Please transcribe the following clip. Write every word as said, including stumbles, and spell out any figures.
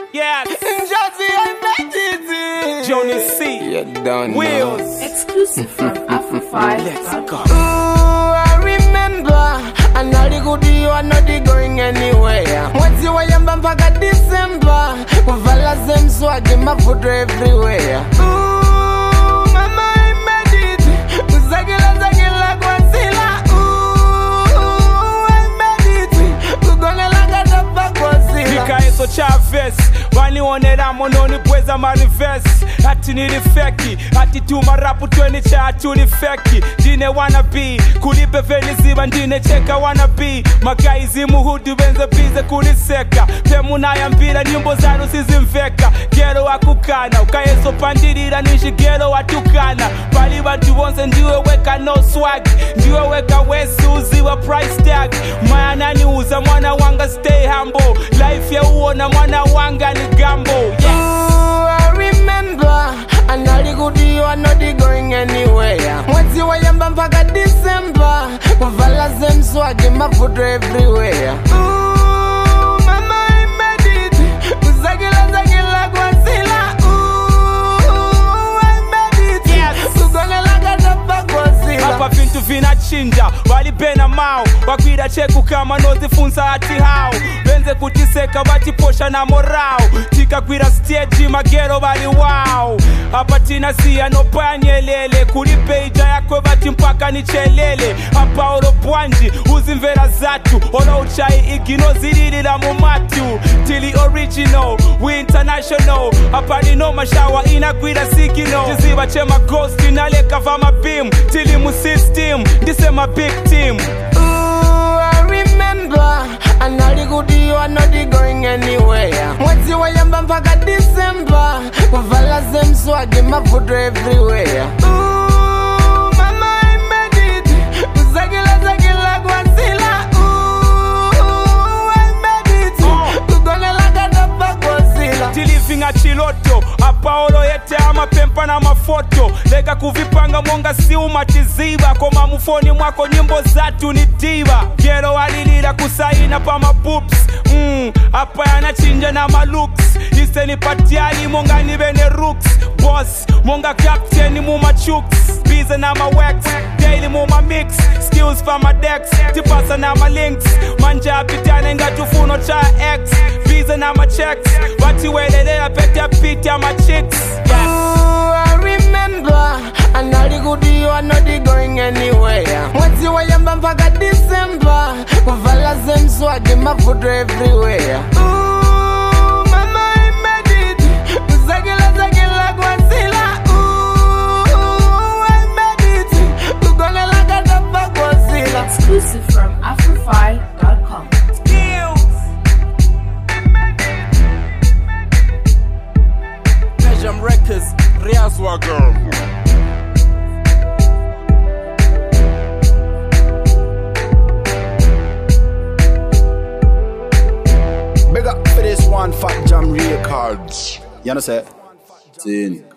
Yes. Jazzy and Betty. Johnny C. You don't Wheels. know. Exclusive from Afrofi. Let's go. Ooh, I remember. And all the good you are not going anywhere. What's your way and mpaka December? Uvala them swag in my foot everywhere. Ooh, mama I made it. Uzagila zagila kwa sila. Ooh, I made it. Kugone laga dapa kwa sila. Mika eso Chavez. Wani onera mononi pweza manifest. Hati nilifeki. Hati tuma rapu tweni cha hatu nifeki. Dine wanna be. Kulipe veli ziba ndine cheka wanna be. Magaizi muhudi benze bize kuliseka. Pemuna ya mpira nyimbo zanu sizimveka. Gero wakukana. Ukayeso pandirira nishi gero watukana. Pali watu wonse ndiwe weka no swag. Ndiwe weka wesu uziwa price tag. Maya nani uza mwana wanga stay humble. Life ya uona mwana wanga ni gambo. Yes. Ooh, I remember. And all the good you are not going anywhere. What's your way and mpaka December? Uvala them swag in my foot everywhere. Ooh, mama I made it. Uzagila zagila kwa sila. Ooh, I made it. Yes. Kugone laga dapa kwa sila. Hapa vintu vinachinja, walipena mao. Wakwida cheku kama nozifunza hati hao. Benze kutiseka watiposha na morao. Tika kwira stage magero bali wow. Hapa tina siya no panyelele. Kulipe ija yako bati mpaka ni chelele. Hapa oro pwanji, uzimvera zatu. Oro uchai igino ziriri la mumatu. Tili original, we international. Hapa ni no mashawa ina kwira sikino. Jiziba chema ghost inaleka vama beam. Tili mu system, this my big team. Ooh, I remember. And all the good you are not going anywhere. What's your way and mpaka December? Uvala them swag in my foot everywhere. Ooh, mama I made it. Uzagila zagila kwa sila. Ooh, I made it. Kugone laga dapa kwa sila. Tilifinga chiloto, hapa olo yete ama pempa na mafoto. Lega kuvipanga monga si umatiziba. Koma mufoni mwako nyimbo zatu ni diva. Gero walilira kusaina pa mapups. Mm, hapa yanachinja na malooks. Ise ni patiali monga ni bene rooks. Boss, monga captain muma chooks. Bize na ma wax, daily muma mix. Skills for my decks, tipasa na ma links. Manja apitane nga tufuno cha X. Bize na ma checks, wati welelea pete piti ya ma chicks. Yes. Ooh, I remember. And all the good you are not going anywhere. What's your way and mpaka December? Uvala them swag in my foot everywhere. Ooh, mama I made it. Uzagila zagila kwa sila. Ooh, I made it. Kugone laga dapa kwa sila. Exclusive from Afrofi dot com. Belgium Records, Riazwa girl. Big up for this one Fat Jam Records. You know say? Tin.